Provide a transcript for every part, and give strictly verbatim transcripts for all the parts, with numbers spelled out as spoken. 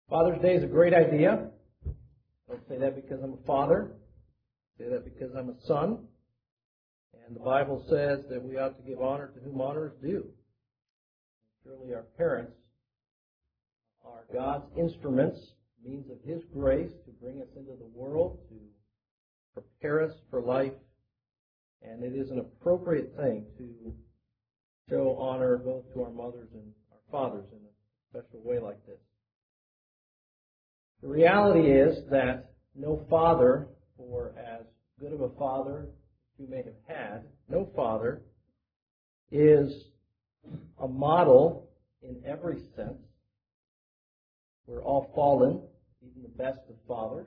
Father's Day is a great idea. I don't say that because I'm a father. I say that because I'm a son. And the Bible says that we ought to give honor to whom honor is due. Surely our parents are God's instruments, means of His grace to bring us into the world, to prepare us for life. And it is an appropriate thing to show honor both to our mothers and our fathers in a special way like this. The reality is that no father, or as good of a father you may have had, no father is a model in every sense. We're all fallen, even the best of fathers.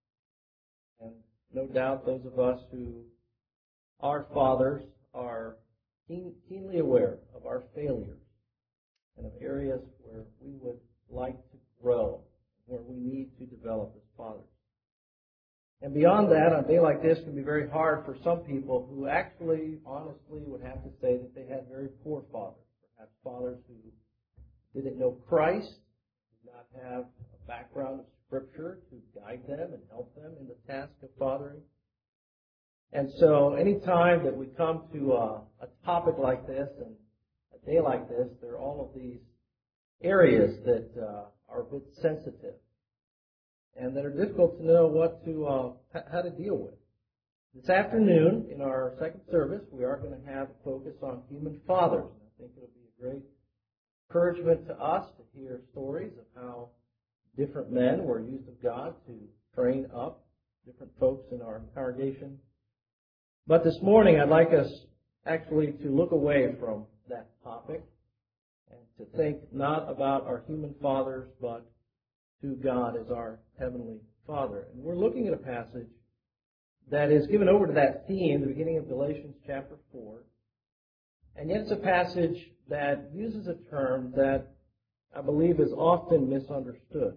And no doubt those of us who are fathers are keen, keenly aware of our failures and of areas where we would like to grow, where we need to develop as fathers. And beyond that, on a day like this, it can be very hard for some people who actually, honestly, would have to say that they had very poor fathers. Perhaps fathers who didn't know Christ, did not have a background of Scripture to guide them and help them in the task of fathering. And so any time that we come to a, a topic like this and a day like this, there are all of these areas that uh, are a bit sensitive and that are difficult to know what to uh, how to deal with. This afternoon, in our second service, we are going to have a focus on human fathers. And I think it'll be a great encouragement to us to hear stories of how different men were used of God to train up different folks in our congregation. But this morning, I'd like us actually to look away from that topic and to think not about our human fathers, but to God as our Heavenly Father. And we're looking at a passage that is given over to that theme, the beginning of Galatians chapter four. And yet it's a passage that uses a term that I believe is often misunderstood.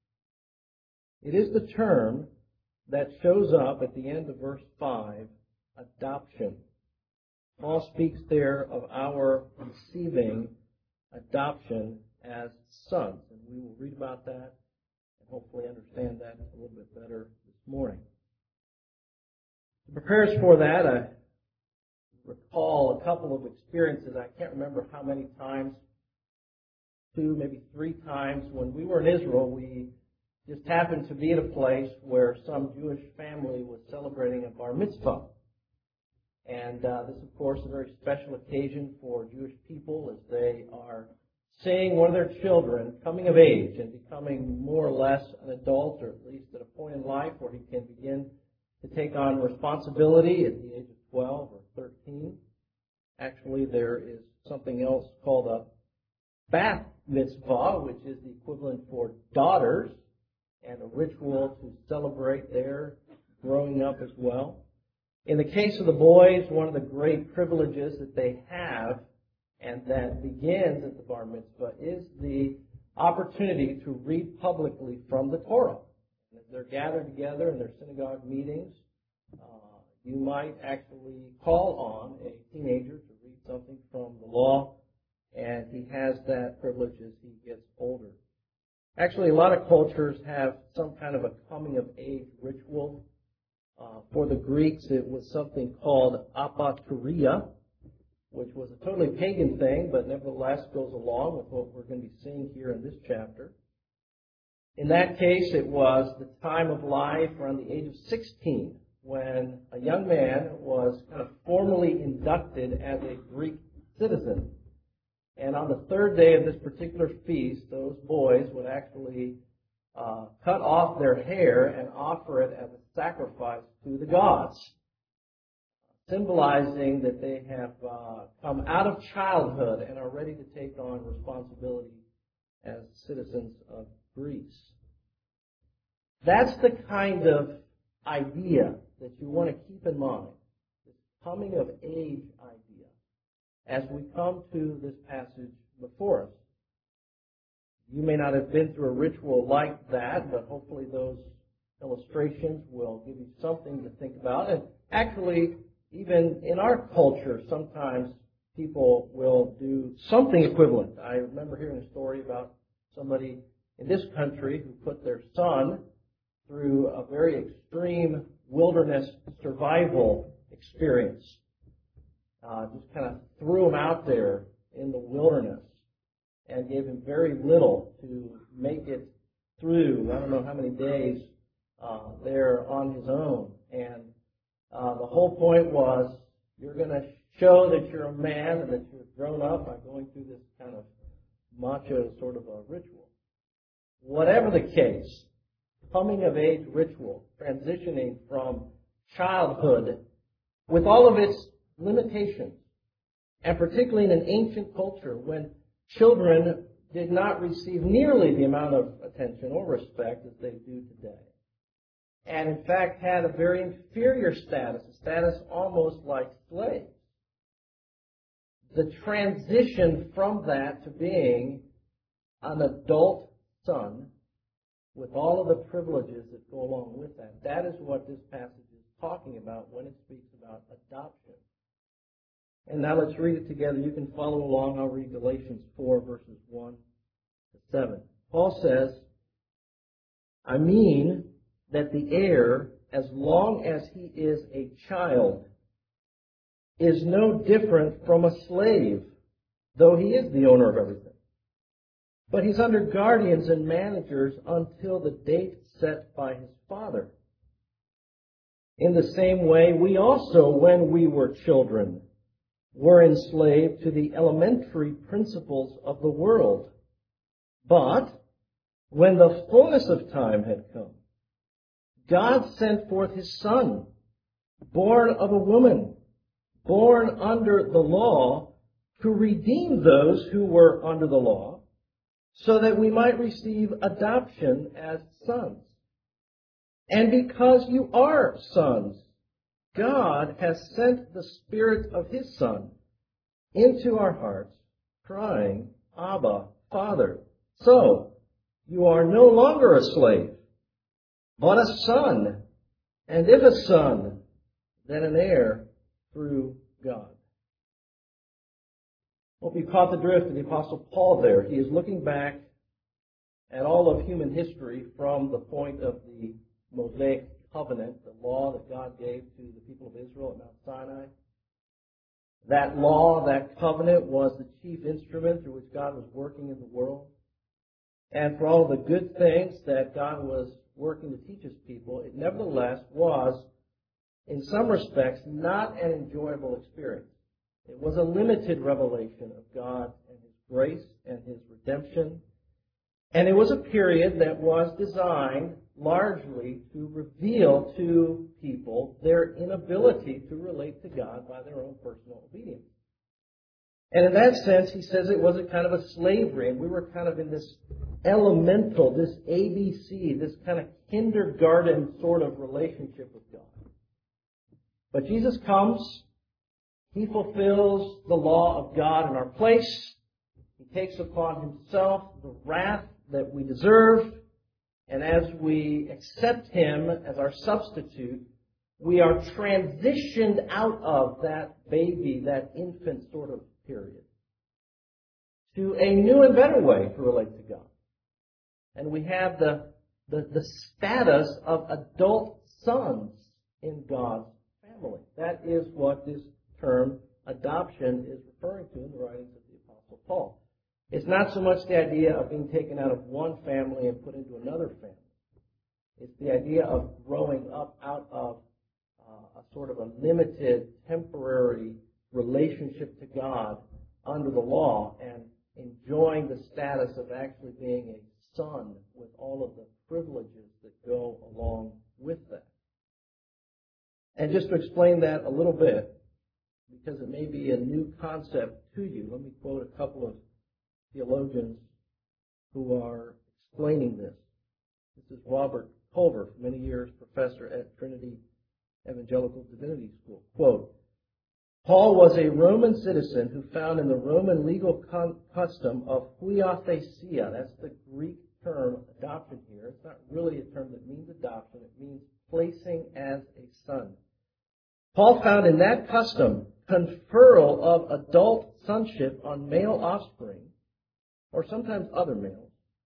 It is the term that shows up at the end of verse five, adoption. Paul speaks there of our receiving adoption as sons. And we will read about that and hopefully understand that a little bit better this morning. To prepare us for that, I recall a couple of experiences. I can't remember how many times, two, maybe three times. When we were in Israel, we just happened to be at a place where some Jewish family was celebrating a bar mitzvah. And uh, this, of course, is a very special occasion for Jewish people as they are seeing one of their children coming of age and becoming more or less an adult, or at least at a point in life where he can begin to take on responsibility at the age of twelve or thirteen. Actually, there is something else called a bat mitzvah, which is the equivalent for daughters, and a ritual to celebrate their growing up as well. In the case of the boys, one of the great privileges that they have and that begins at the bar mitzvah is the opportunity to read publicly from the Torah. And as they're gathered together in their synagogue meetings, uh, you might actually call on a teenager to read something from the law, and he has that privilege as he gets older. Actually, a lot of cultures have some kind of a coming-of-age ritual. Uh, for the Greeks, it was something called apaturia, which was a totally pagan thing, but nevertheless goes along with what we're going to be seeing here in this chapter. In that case, it was the time of life around the age of sixteen, when a young man was kind of formally inducted as a Greek citizen. And on the third day of this particular feast, those boys would actually uh, cut off their hair and offer it as a sacrifice to the gods, symbolizing that they have uh, come out of childhood and are ready to take on responsibility as citizens of Greece. That's the kind of idea that you want to keep in mind, this coming of age idea, as we come to this passage before us. You may not have been through a ritual like that, but hopefully those illustrations will give you something to think about. And actually, even in our culture, sometimes people will do something equivalent. I remember hearing a story about somebody in this country who put their son through a very extreme wilderness survival experience. Uh, just kind of threw him out there in the wilderness and gave him very little to make it through, I don't know how many days uh, there on his own. And uh, the whole point was, you're going to show that you're a man and that you're grown up by going through this kind of macho sort of a ritual. Whatever the case, coming of age ritual, transitioning from childhood with all of its limitations, and particularly in an ancient culture when children did not receive nearly the amount of attention or respect as they do today, and in fact had a very inferior status, a status almost like slaves. The transition from that to being an adult son with all of the privileges that go along with that, that is what this passage is talking about when it speaks about adoption. And now let's read it together. You can follow along. I'll read Galatians four, verses one to seven. Paul says, I mean that the heir, as long as he is a child, is no different from a slave, though he is the owner of everything. But he's under guardians and managers until the date set by his father. In the same way, we also, when we were children, were enslaved to the elementary principles of the world. But when the fullness of time had come, God sent forth his Son, born of a woman, born under the law, to redeem those who were under the law, so that we might receive adoption as sons. And because you are sons, God has sent the Spirit of his Son into our hearts, crying, Abba, Father. So, you are no longer a slave, but a son, and if a son, then an heir through God. Hope you caught the drift of the Apostle Paul there. He is looking back at all of human history from the point of the Mosaic covenant, the law that God gave to the people of Israel at Mount Sinai. That law, that covenant, was the chief instrument through which God was working in the world. And for all the good things that God was working to teach his people, it nevertheless was, in some respects, not an enjoyable experience. It was a limited revelation of God and his grace and his redemption. And it was a period that was designed largely to reveal to people their inability to relate to God by their own personal obedience. And in that sense, he says it was a kind of a slavery, and we were kind of in this elemental, this A B C, this kind of kindergarten sort of relationship with God. But Jesus comes, he fulfills the law of God in our place. He takes upon himself the wrath that we deserve. And as we accept him as our substitute, we are transitioned out of that baby, that infant sort of period, to a new and better way to relate to God. And we have the, the, the status of adult sons in God's family. That is what this term adoption is referring to in the writings of the Apostle Paul. It's not so much the idea of being taken out of one family and put into another family. It's the idea of growing up out of uh, a sort of a limited, temporary relationship to God under the law and enjoying the status of actually being a son with all of the privileges that go along with that. And just to explain that a little bit, because it may be a new concept to you, let me quote a couple of theologians who are explaining this. This is Robert Culver, for many years professor at Trinity Evangelical Divinity School. Quote, Paul was a Roman citizen who found in the Roman legal con- custom of huiothesia, that's the Greek term adoption here. It's not really a term that means adoption, it means placing as a son. Paul found in that custom conferral of adult sonship on male offspring, or sometimes other males,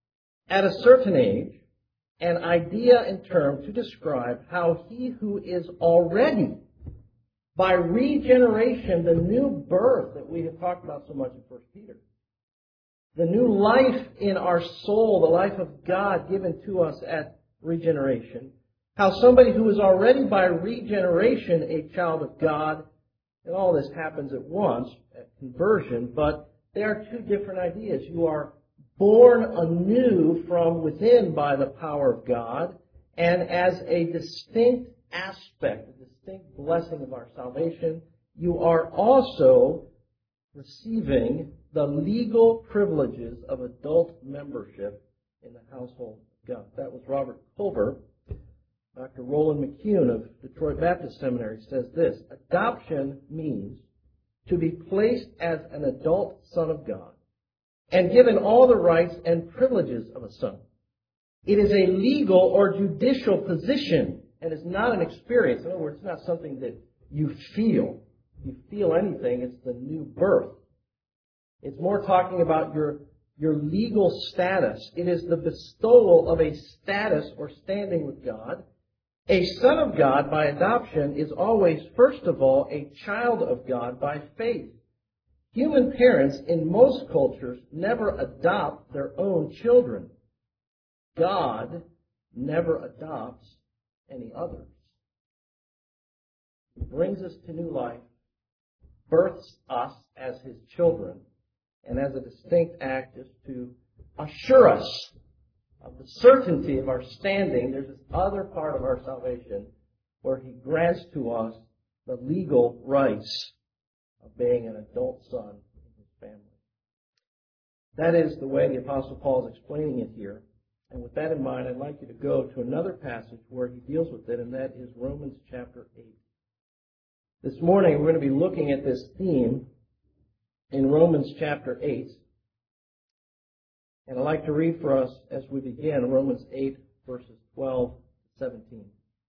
at a certain age, an idea and term to describe how he who is already, by regeneration, the new birth that we have talked about so much in First Peter, the new life in our soul, the life of God given to us at regeneration, how somebody who is already by regeneration a child of God, and all this happens at once at conversion, but they are two different ideas. You are born anew from within by the power of God, and as a distinct aspect, a distinct blessing of our salvation, you are also receiving the legal privileges of adult membership in the household of God. That was Robert Culver. Doctor Roland McCune of Detroit Baptist Seminary says this: adoption means to be placed as an adult son of God and given all the rights and privileges of a son. It is a legal or judicial position and is not an experience. In other words, it's not something that you feel. If you feel anything, it's the new birth. It's more talking about your, your legal status. It is the bestowal of a status or standing with God. A son of God by adoption is always, first of all, a child of God by faith. Human parents in most cultures never adopt their own children. God never adopts any others. He brings us to new life, births us as His children, and as a distinct act is to assure us of the certainty of our standing. There's this other part of our salvation where He grants to us the legal rights of being an adult son in His family. That is the way the Apostle Paul is explaining it here. And with that in mind, I'd like you to go to another passage where he deals with it, and that is Romans chapter eight. This morning, we're going to be looking at this theme in Romans chapter eight. And I'd like to read for us as we begin Romans eight, verses twelve to seventeen.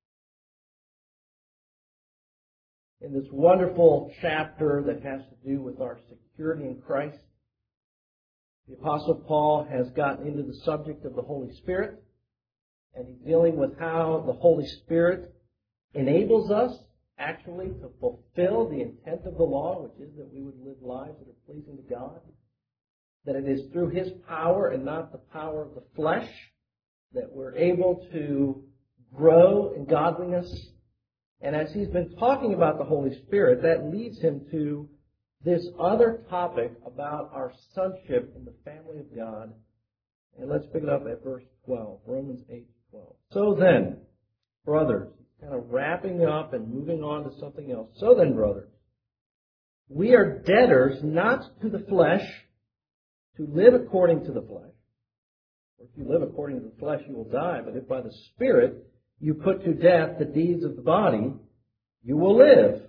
In this wonderful chapter that has to do with our security in Christ, the Apostle Paul has gotten into the subject of the Holy Spirit, and he's dealing with how the Holy Spirit enables us actually to fulfill the intent of the law, which is that we would live lives that are pleasing to God, that it is through His power and not the power of the flesh that we're able to grow in godliness. And as he's been talking about the Holy Spirit, that leads him to this other topic about our sonship in the family of God. And let's pick it up at verse twelve, Romans eight twelve. So then, brothers, kind of wrapping up and moving on to something else. So then, brothers, we are debtors not to the flesh, to live according to the flesh. For if you live according to the flesh, you will die. But if by the Spirit you put to death the deeds of the body, you will live.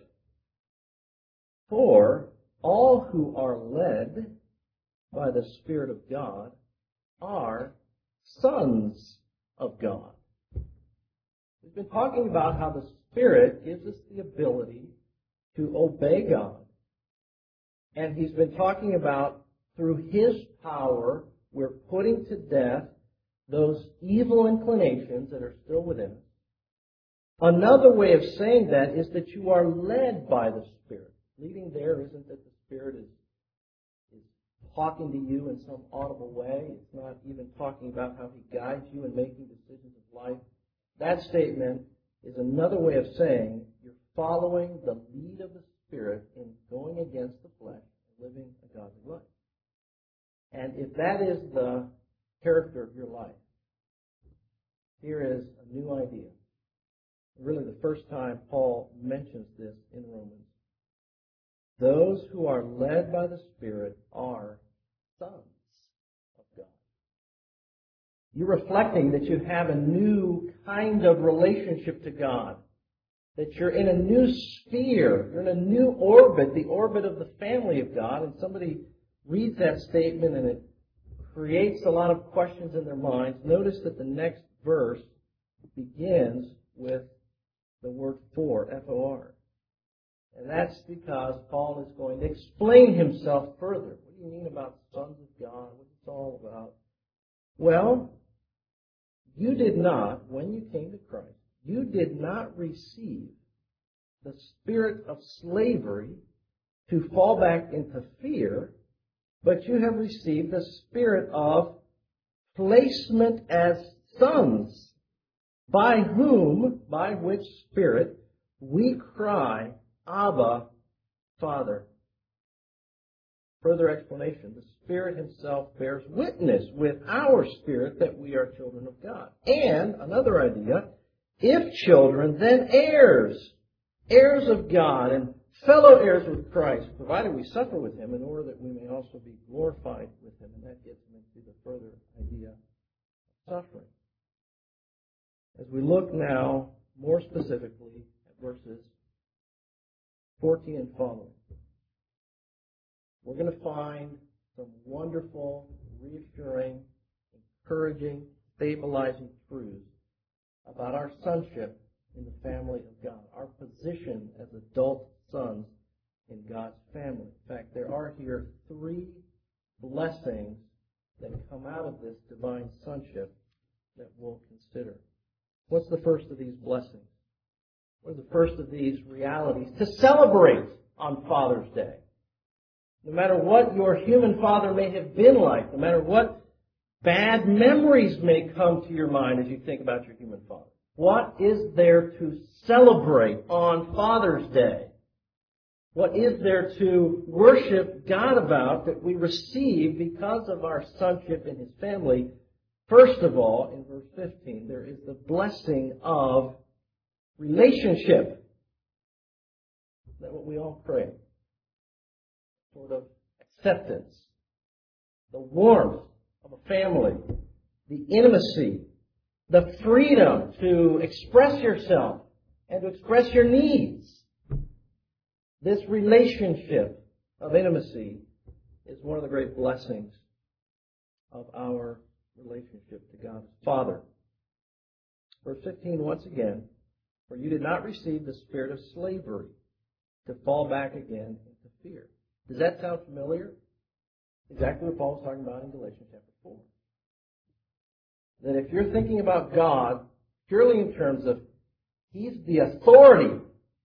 For all who are led by the Spirit of God are sons of God. We've been talking about how the Spirit gives us the ability to obey God. And he's been talking about through His power, we're putting to death those evil inclinations that are still within us. Another way of saying that is that you are led by the Spirit. Leading there isn't that the Spirit is, is talking to you in some audible way. It's not even talking about how He guides you in making decisions of life. That statement is another way of saying you're following the lead of the Spirit in going against the flesh and living a godly life. And if that is the character of your life, here is a new idea. Really the first time Paul mentions this in Romans. Those who are led by the Spirit are sons of God. You're reflecting that you have a new kind of relationship to God, that you're in a new sphere, you're in a new orbit, the orbit of the family of God, and somebody reads that statement and it creates a lot of questions in their minds. Notice that the next verse begins with the word for, F O R. And that's because Paul is going to explain himself further. What do you mean about sons of God? What's it all about? Well, you did not, when you came to Christ, you did not receive the spirit of slavery to fall back into fear, but you have received the spirit of placement as sons, by whom, by which spirit, we cry, Abba, Father. Further explanation, the Spirit Himself bears witness with our spirit that we are children of God. And, another idea, if children, then heirs, heirs of God, and fellow heirs with Christ, provided we suffer with Him in order that we may also be glorified with Him. And that gets into the further idea of suffering. As we look now more specifically at verses fourteen and following, we're going to find some wonderful, reassuring, encouraging, stabilizing truths about our sonship in the family of God, our position as adult sons in God's family. In fact, there are here three blessings that come out of this divine sonship that we'll consider. What's the first of these blessings? What are the first of these realities to celebrate on Father's Day? No matter what your human father may have been like, no matter what bad memories may come to your mind as you think about your human father, what is there to celebrate on Father's Day? What is there to worship God about that we receive because of our sonship in His family? First of all, in verse fifteen, there is the blessing of relationship. Is that what we all crave? Sort of acceptance, the warmth of a family, the intimacy, the freedom to express yourself and to express your needs. This relationship of intimacy is one of the great blessings of our relationship to God as Father. Verse fifteen, once again, for you did not receive the spirit of slavery to fall back again into fear. Does that sound familiar? Exactly what Paul was talking about in Galatians chapter four. That if you're thinking about God purely in terms of He's the authority,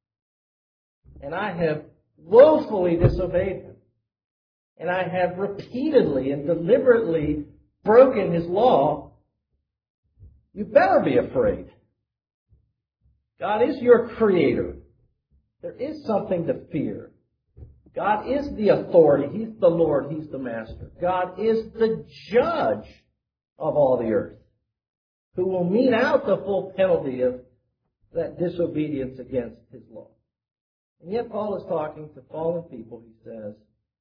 and I have woefully disobeyed Him, and I have repeatedly and deliberately broken His law, you better be afraid. God is your creator. There is something to fear. God is the authority. He's the Lord. He's the master. God is the judge of all the earth, who will mete out the full penalty of that disobedience against His law. And yet Paul is talking to fallen people. He says,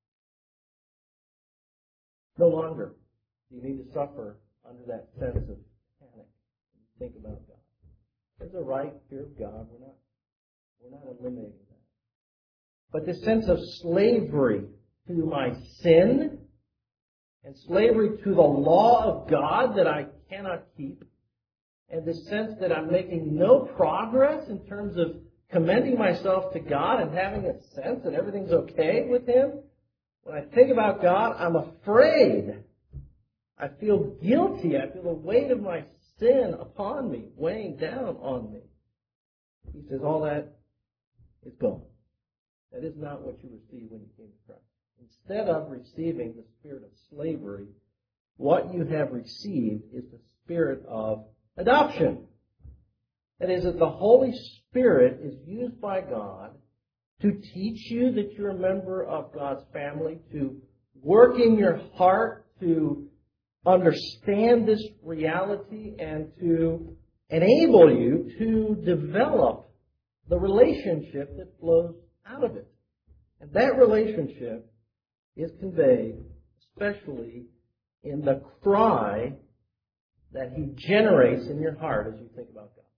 no longer do you need to suffer under that sense of panic when you think about God. There's a right fear of God. We're not, we're not eliminating that. But this sense of slavery to my sin and slavery to the law of God that I cannot keep, and this sense that I'm making no progress in terms of commending myself to God and having a sense that everything's okay with Him. When I think about God, I'm afraid. I feel guilty. I feel the weight of my sin upon me, weighing down on me. He says all that is gone. That is not what you received when you came to Christ. Instead of receiving the spirit of slavery, what you have received is the spirit of adoption. That is, that the Holy Spirit is used by God to teach you that you're a member of God's family, to work in your heart to understand this reality and to enable you to develop the relationship that flows out of it. And that relationship is conveyed especially in the cry that He generates in your heart as you think about God.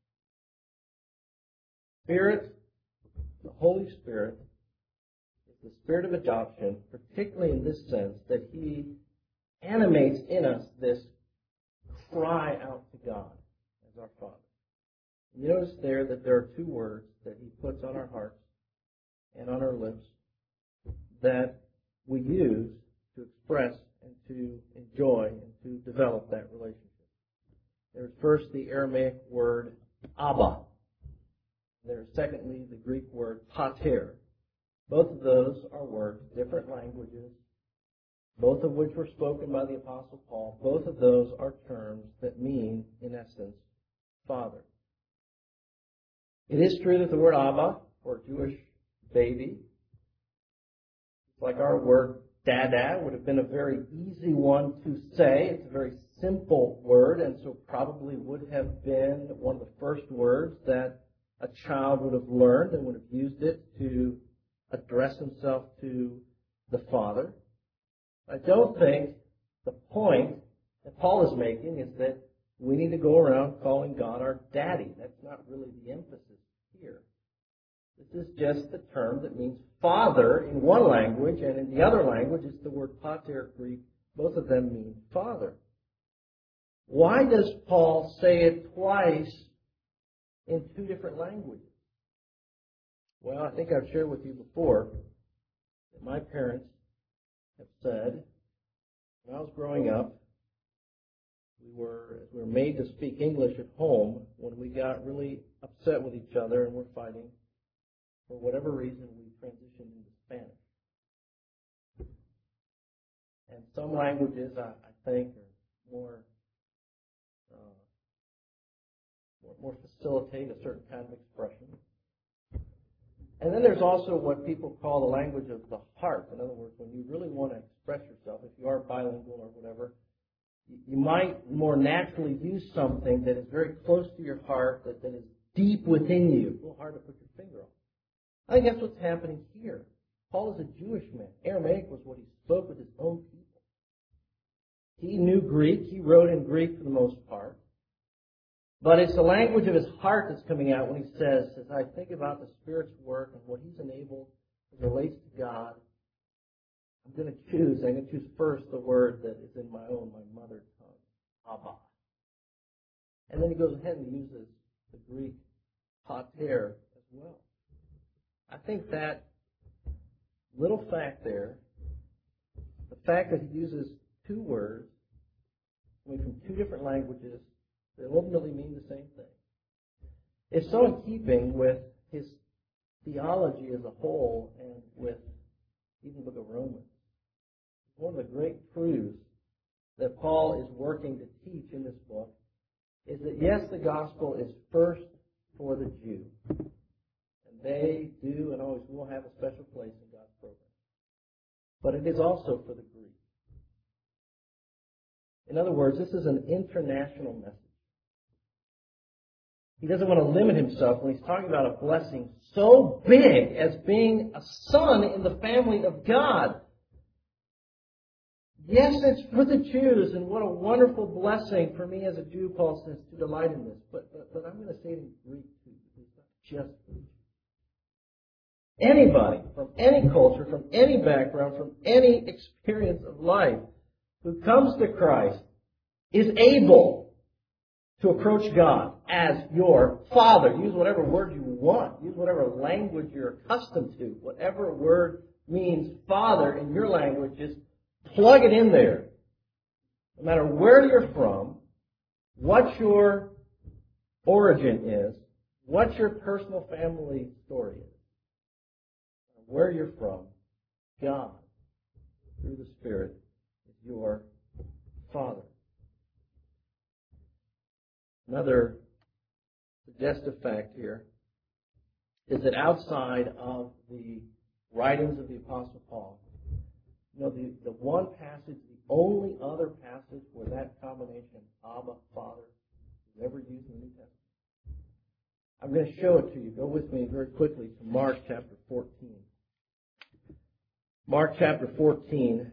Spirit, the Holy Spirit, is the spirit of adoption, particularly in this sense that He animates in us this cry out to God as our Father. You notice there that there are two words that He puts on our hearts and on our lips that we use to express and to enjoy and to develop that relationship. There's first the Aramaic word Abba. There's secondly the Greek word pater. Both of those are words, different languages, both of which were spoken by the Apostle Paul. Both of those are terms that mean, in essence, father. It is true that the word Abba, or Jewish baby, like our word dada, would have been a very easy one to say. It's a very simple word, and so probably would have been one of the first words that a child would have learned and would have used it to address himself to the Father. I don't think the point that Paul is making is that we need to go around calling God our daddy. That's not really the emphasis here. This is just the term that means father in one language, and in the other language it's the word pater, Greek. Both of them mean father. Why does Paul say it twice in two different languages? Well, I think I've shared with you before that my parents have said when I was growing up, we were, we were made to speak English at home. When we got really upset with each other and were fighting, for whatever reason, we transitioned into Spanish. And some languages, I, I think, are more, uh, more, more facilitate a certain kind of expression. And then there's also what people call the language of the heart. In other words, when you really want to express yourself, if you are bilingual or whatever, you might more naturally use something that is very close to your heart, that, that is deep within you. It's a little hard to put your finger on. I think that's what's happening here. Paul is a Jewish man. Aramaic was what he spoke with his own people. He knew Greek. He wrote in Greek for the most part. But it's the language of his heart that's coming out when he says, as I think about the Spirit's work and what he's enabled as it relates to God, I'm going to choose, I'm going to choose first the word that is in my own, my mother tongue, Abba. And then he goes ahead and uses the Greek pater as well. I think that little fact there, the fact that he uses two words, coming from two different languages, that ultimately mean the same thing, is so in keeping with his theology as a whole and with even the book of Romans. One of the great truths that Paul is working to teach in this book is that, yes, the gospel is first for the Jew. And they do and always will have a special place in God's program. But it is also for the Greek. In other words, this is an international message. He doesn't want to limit himself when he's talking about a blessing so big as being a son in the family of God. Yes, it's for the Jews, and what a wonderful blessing for me as a Jew, Paul says, to delight in this. But, but, but I'm going to say it in Greek too, because it's not just for the Jews. Anybody from any culture, from any background, from any experience of life who comes to Christ is able to approach God as your Father. Use whatever word you want. Use whatever language you're accustomed to. Whatever word means Father in your language, just plug it in there. No matter where you're from, what your origin is, what your personal family story is, where you're from, God, through the Spirit, is your Father. Another suggestive fact here is that outside of the writings of the Apostle Paul, you know, the, the one passage, the only other passage where that combination, Abba, Father, is ever used in the New Testament. I'm going to show it to you. Go with me very quickly to Mark chapter fourteen. Mark chapter fourteen.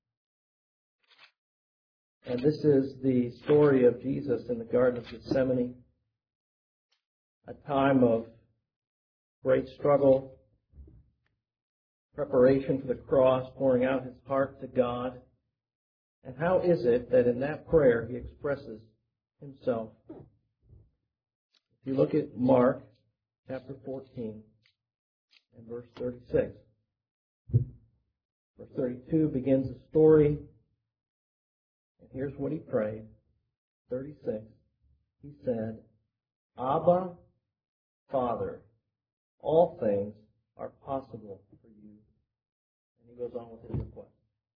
And this is the story of Jesus in the Garden of Gethsemane, a time of great struggle, preparation for the cross, pouring out his heart to God. And how is it that in that prayer he expresses himself? If you look at Mark chapter fourteen and verse thirty-six. Verse thirty-two begins the story. And here's what he prayed. thirty-six. He said, Abba, Father, all things are possible for you. And he goes on with his request.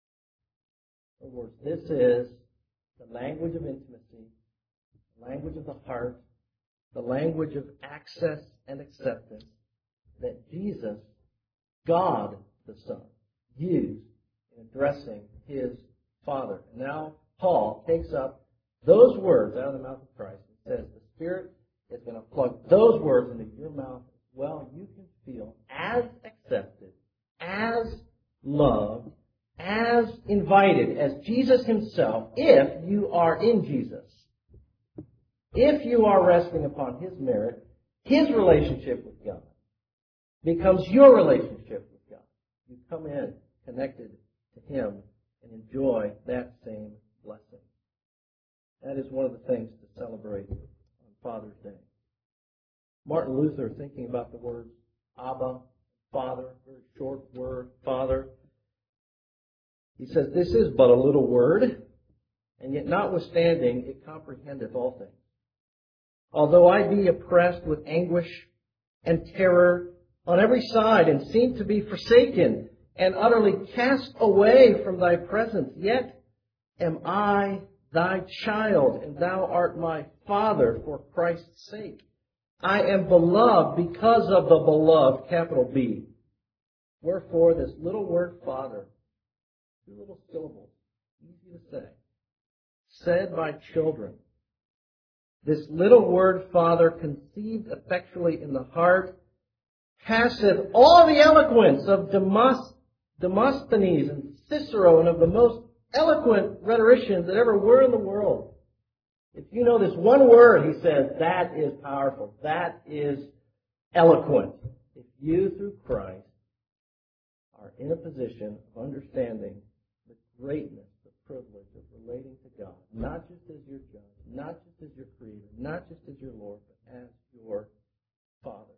In other words, this is the language of intimacy, the language of the heart, the language of access and acceptance that Jesus, God the Son, used in addressing his Father. And now Paul takes up those words out of the mouth of Christ and says the Spirit is going to plug those words into your mouth as well. You can feel as accepted, as loved, as invited as Jesus himself if you are in Jesus. If you are resting upon his merit, his relationship with God becomes your relationship with God. You come in connected to him and enjoy that same blessing. That is one of the things to celebrate on Father's Day. Martin Luther, thinking about the words Abba, Father, very short word, Father, he says, this is but a little word, and yet notwithstanding, it comprehendeth all things. Although I be oppressed with anguish and terror on every side, and seem to be forsaken and utterly cast away from thy presence, yet am I thy child, and thou art my Father for Christ's sake. I am beloved because of the beloved, capital B. Wherefore this little word Father, two little syllables, easy to say, said by children. This little word Father, conceived effectually in the heart, passeth all the eloquence of Demas, Demosthenes and Cicero and of the most eloquent rhetoricians that ever were in the world. If you know this one word, he says, that is powerful. That is eloquent. If you, through Christ, are in a position of understanding the greatness, the privilege of relating to God, not just as your judge, not just as your creator, not just as your Lord, but as your Father.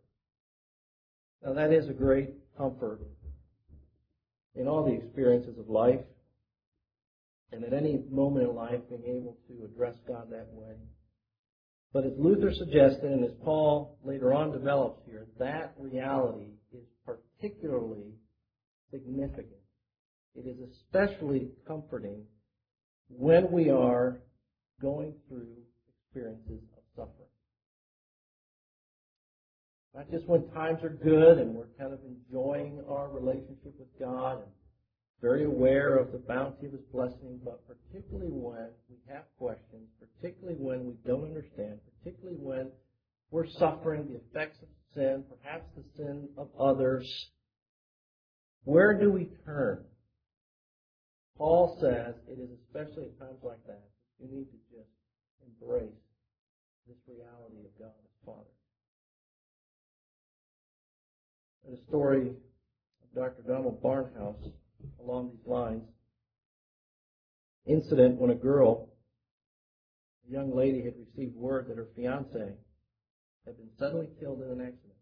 Now that is a great comfort in all the experiences of life, and at any moment in life being able to address God that way. But as Luther suggested, and as Paul later on develops here, that reality is particularly significant. It is especially comforting when we are going through experiences of suffering. Not just when times are good and we're kind of enjoying our relationship with God and very aware of the bounty of his blessing, but particularly when we have questions, particularly when we don't understand, particularly when we're suffering the effects of sin, perhaps the sin of others. Where do we turn? Paul says it is especially at times like that that you need to just embrace this reality of God as Father. There's a story of Doctor Donald Barnhouse along these lines. Incident when a girl, a young lady, had received word that her fiancé had been suddenly killed in an accident.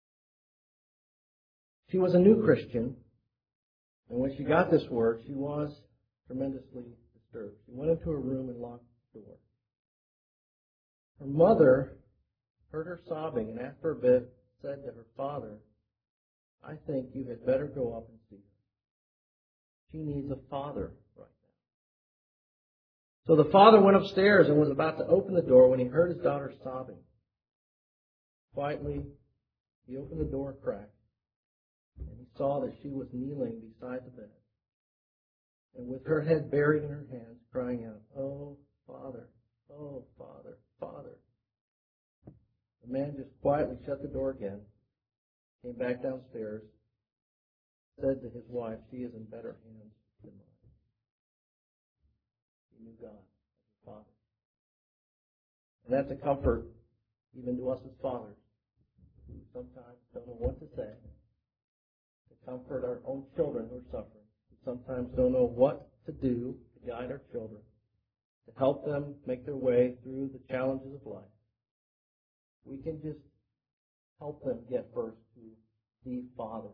She was a new Christian, and when she got this word, she was tremendously disturbed. She went into her room and locked the door. Her mother heard her sobbing, and after a bit said to her father, I think you had better go up and see her. She needs a father right now. So the father went upstairs and was about to open the door when he heard his daughter sobbing. Quietly, he opened the door a crack, and he saw that she was kneeling beside the bed, and with her head buried in her hands, crying out, Oh, Father, oh, Father, Father. The man just quietly shut the door again, came back downstairs, said to his wife, she is in better hands than mine. He knew God as his Father. And that's a comfort even to us as fathers, who sometimes don't know what to say, to comfort our own children who are suffering, who sometimes don't know what to do to guide our children, to help them make their way through the challenges of life. We can just help them get first to the Father.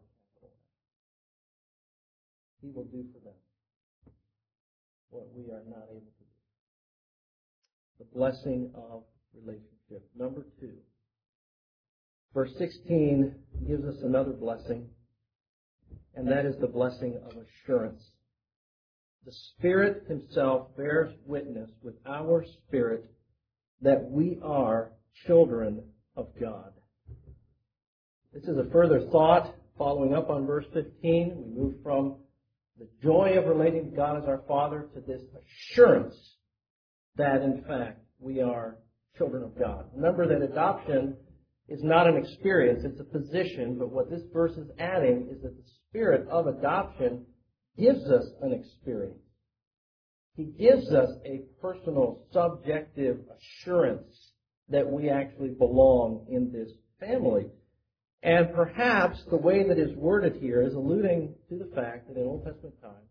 He will do for them what we are not able to do. The blessing of relationship. Number two. Verse sixteen gives us another blessing, and that is the blessing of assurance. The Spirit Himself bears witness with our spirit that we are children of God. This is a further thought following up on verse fifteen. We move from the joy of relating to God as our Father to this assurance that, in fact, we are children of God. Remember that adoption is not an experience, it's a position, but what this verse is adding is that the Spirit of adoption gives us an experience. He gives us a personal, subjective assurance that we actually belong in this family. And perhaps the way that is worded here is alluding to the fact that in Old Testament times,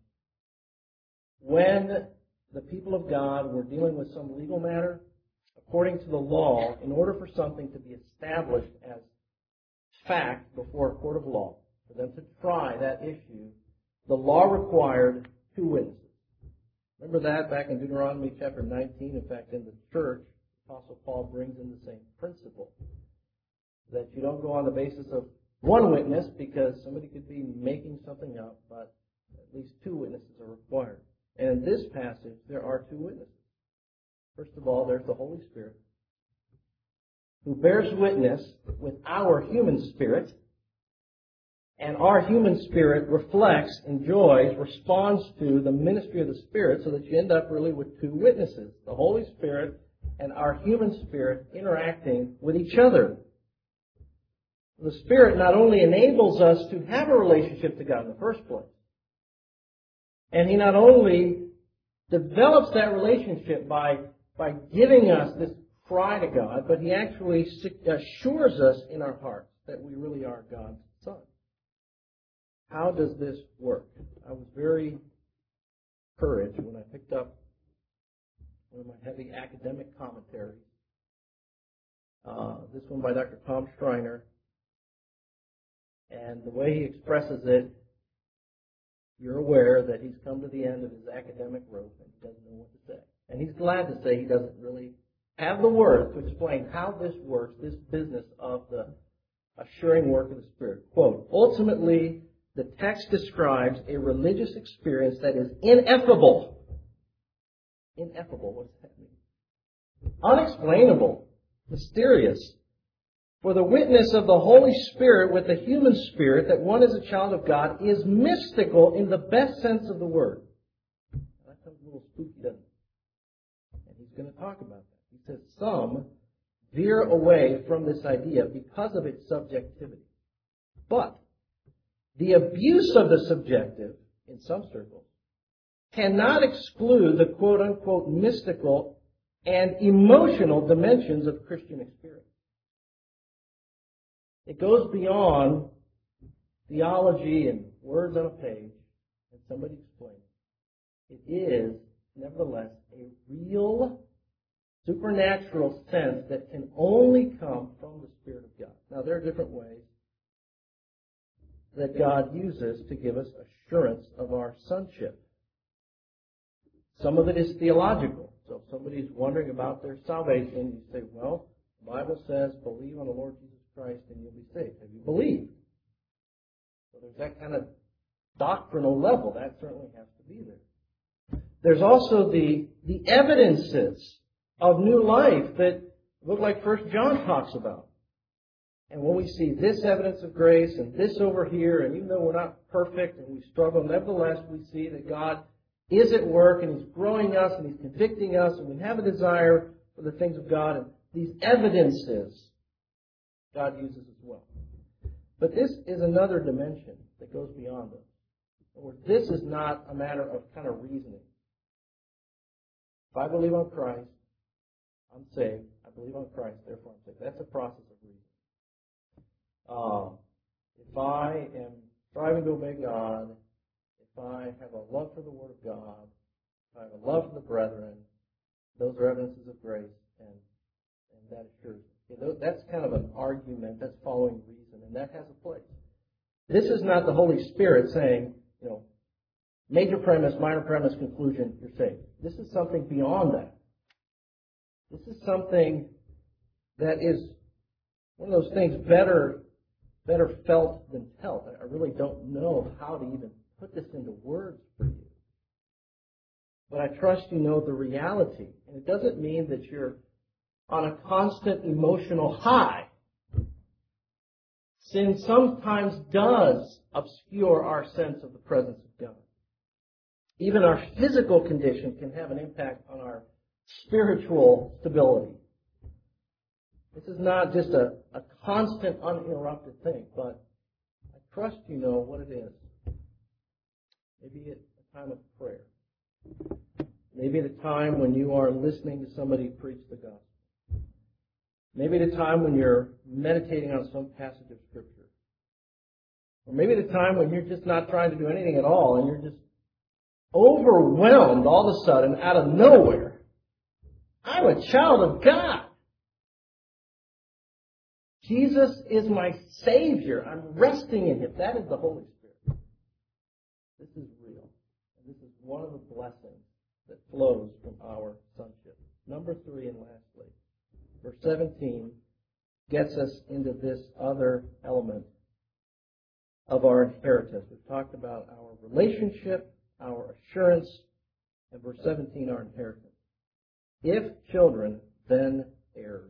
when the people of God were dealing with some legal matter, according to the law, in order for something to be established as fact before a court of law, for them to try that issue, the law required two witnesses. Remember that back in Deuteronomy chapter nineteen. In fact, in the church, Apostle Paul brings in the same principle. That you don't go on the basis of one witness because somebody could be making something up, but at least two witnesses are required. And in this passage, there are two witnesses. First of all, there's the Holy Spirit, who bears witness with our human spirit, and our human spirit reflects, enjoys, responds to the ministry of the Spirit, so that you end up really with two witnesses, the Holy Spirit and our human spirit interacting with each other. The Spirit not only enables us to have a relationship to God in the first place, and He not only develops that relationship by, by giving us this cry to God, but He actually assures us in our hearts that we really are God's Son. How does this work? I was very encouraged when I picked up one of my heavy academic commentaries, uh, this one by Doctor Tom Schreiner. And the way he expresses it, you're aware that he's come to the end of his academic rope and he doesn't know what to say. And he's glad to say he doesn't really have the words to explain how this works, this business of the assuring work of the Spirit. Quote, ultimately, the text describes a religious experience that is ineffable. Ineffable, what does that mean? Unexplainable, mysterious. For the witness of the Holy Spirit with the human spirit that one is a child of God is mystical in the best sense of the word. That sounds a little spooky, doesn't it? And he's going to talk about that. He says some veer away from this idea because of its subjectivity. But the abuse of the subjective, in some circles, cannot exclude the quote-unquote mystical and emotional dimensions of Christian experience. It goes beyond theology and words on a page and somebody explains it. It is, nevertheless, a real supernatural sense that can only come from the Spirit of God. Now, there are different ways that God uses to give us assurance of our sonship. Some of it is theological. So if somebody's wondering about their salvation, you say, well, the Bible says, believe on the Lord Jesus Christ and you'll be saved. Have you believed? So there's that kind of doctrinal level. That certainly has to be there. There's also the, the evidences of new life that look like First John talks about. And when we see this evidence of grace and this over here, and even though we're not perfect and we struggle, nevertheless we see that God is at work and He's growing us and He's convicting us and we have a desire for the things of God. And these evidences God uses as well. But this is another dimension that goes beyond this. In other words, this is not a matter of kind of reasoning. If I believe on Christ, I'm saved. I believe on Christ, therefore I'm saved. That's a process of reasoning. Um, if I am striving to obey God, if I have a love for the Word of God, if I have a love for the brethren, those are evidences of grace, and, and that assures me. Okay, that's kind of an argument, that's following reason, and that has a place. This is not the Holy Spirit saying, you know, major premise, minor premise, conclusion, you're saved. This is something beyond that. This is something that is one of those things better, better felt than felt. I really don't know how to even put this into words for you. But I trust you know the reality. And it doesn't mean that you're on a constant emotional high. Sin sometimes does obscure our sense of the presence of God. Even our physical condition can have an impact on our spiritual stability. This is not just a, a constant, uninterrupted thing, but I trust you know what it is. Maybe at a time of prayer. Maybe at a time when you are listening to somebody preach the gospel. Maybe at a time when you're meditating on some passage of Scripture. Or maybe at a time when you're just not trying to do anything at all and you're just overwhelmed all of a sudden out of nowhere. I'm a child of God. Jesus is my Savior. I'm resting in Him. That is the Holy Spirit. This is real. And this is one of the blessings that flows from our sonship. Number three, and lastly, verse seventeen gets us into this other element of our inheritance. We've talked about our relationship, our assurance, and verse seventeen, our inheritance. If children, then heirs.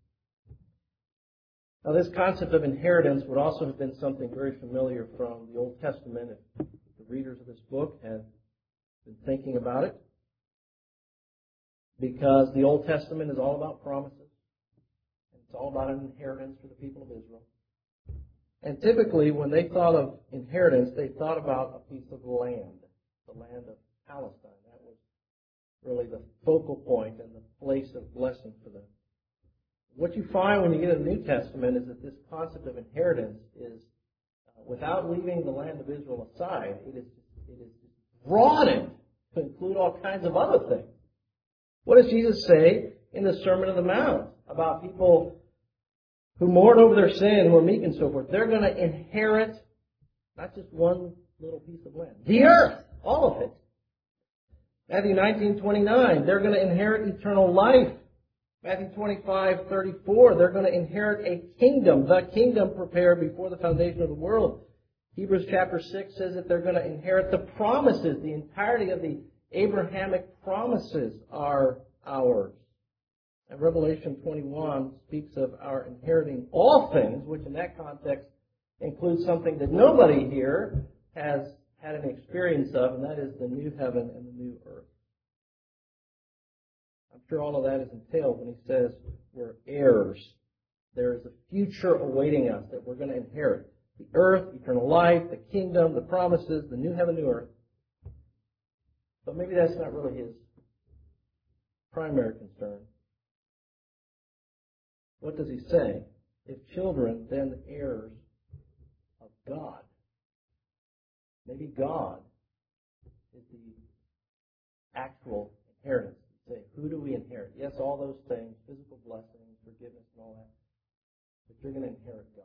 Now, this concept of inheritance would also have been something very familiar from the Old Testament. If the readers of this book have been thinking about it, because the Old Testament is all about promises. It's all about an inheritance for the people of Israel. And typically, when they thought of inheritance, they thought about a piece of land, the land of Palestine. That was really the focal point and the place of blessing for them. What you find when you get to the New Testament is that this concept of inheritance is, uh, without leaving the land of Israel aside, it is, it is broadened to include all kinds of other things. What does Jesus say in the Sermon on the Mount about people who mourn over their sin, who are meek and so forth? They're going to inherit not just one little piece of land, the earth, all of it. Matthew nineteen twenty-nine, they're going to inherit eternal life. Matthew twenty-five thirty-four, they're going to inherit a kingdom, the kingdom prepared before the foundation of the world. Hebrews chapter six says that they're going to inherit the promises. The entirety of the Abrahamic promises are ours. And Revelation twenty-one speaks of our inheriting all things, which in that context includes something that nobody here has had an experience of, and that is the new heaven and the new earth. I'm sure all of that is entailed when he says we're heirs. There is a future awaiting us that we're going to inherit. The earth, eternal life, the kingdom, the promises, the new heaven, new earth. But maybe that's not really his primary concern. What does he say? If children, then heirs of God. Maybe God is the actual inheritance. You say, who do we inherit? Yes, all those things, physical blessings, forgiveness, and all that. But you're going to inherit God.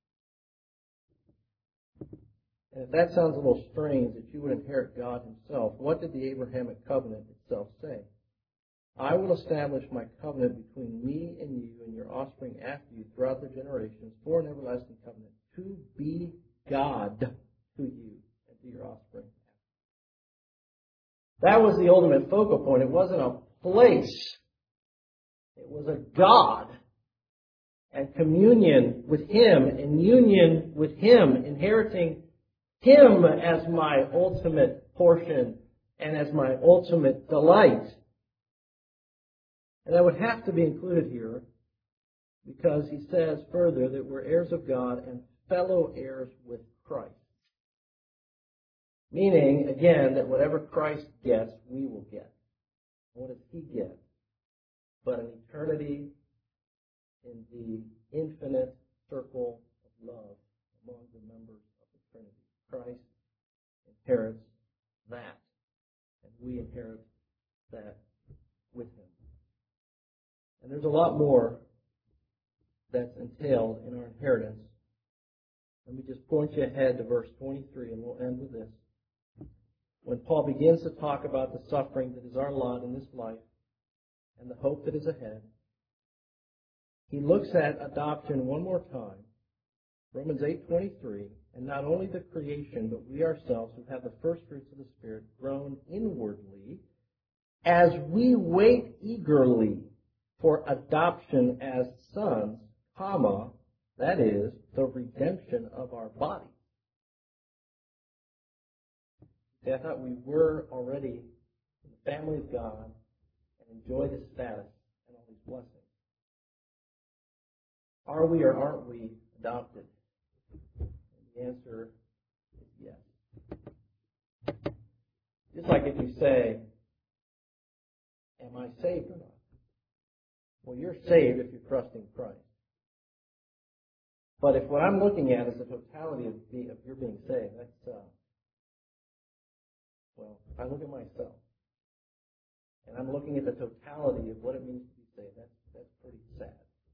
And if that sounds a little strange, that you would inherit God himself, what did the Abrahamic covenant itself say? I will establish my covenant between me and you and your offspring after you throughout the generations for an everlasting covenant to be God to you and to your offspring. That was the ultimate focal point. It wasn't a place. It was a God. And communion with Him and union with Him, inheriting Him as my ultimate portion and as my ultimate delight. And that would have to be included here because he says further that we're heirs of God and fellow heirs with Christ. Meaning, again, that whatever Christ gets, we will get. What does He get? But an eternity in the infinite circle of love among the members of the Trinity. Christ inherits that, and we inherit that with Him. And there's a lot more that's entailed in our inheritance. Let me just point you ahead to verse twenty-three, and we'll end with this. When Paul begins to talk about the suffering that is our lot in this life and the hope that is ahead, he looks at adoption one more time. Romans eight twenty-three, and not only the creation, but we ourselves who have the first fruits of the Spirit groan inwardly as we wait eagerly for adoption as sons, comma, that is, the redemption of our body. See, I thought we were already in the family of God and enjoy this status and all these blessings. Are we or aren't we adopted? And the answer is yes. Just like if you say, am I saved or not? Well, you're saved if you're trusting Christ. But if what I'm looking at is the totality of, being, of your being saved, that's, uh, well, if I look at myself, and I'm looking at the totality of what it means to be saved, that's, that's pretty sad.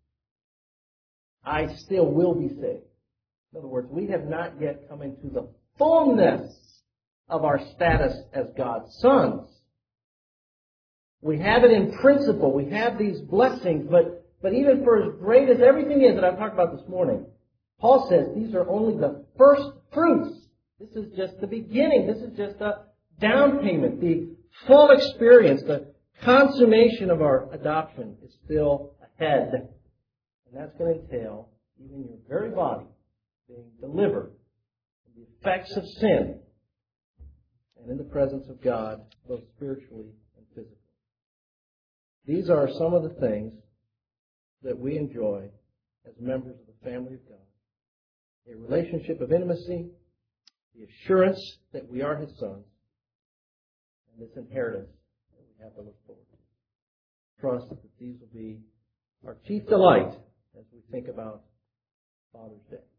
I still will be saved. In other words, we have not yet come into the fullness of our status as God's sons. We have it in principle. We have these blessings, but, but even for as great as everything is that I've talked about this morning, Paul says these are only the first fruits. This is just the beginning. This is just a down payment. The full experience, the consummation of our adoption is still ahead. And that's going to entail even your very body being delivered from the effects of sin and in the presence of God, both spiritually and physically. These are some of the things that we enjoy as members of the family of God. A relationship of intimacy, the assurance that we are His sons, and this inheritance that we have to look forward to. Trust that these will be our chief delight as we think about Father's Day.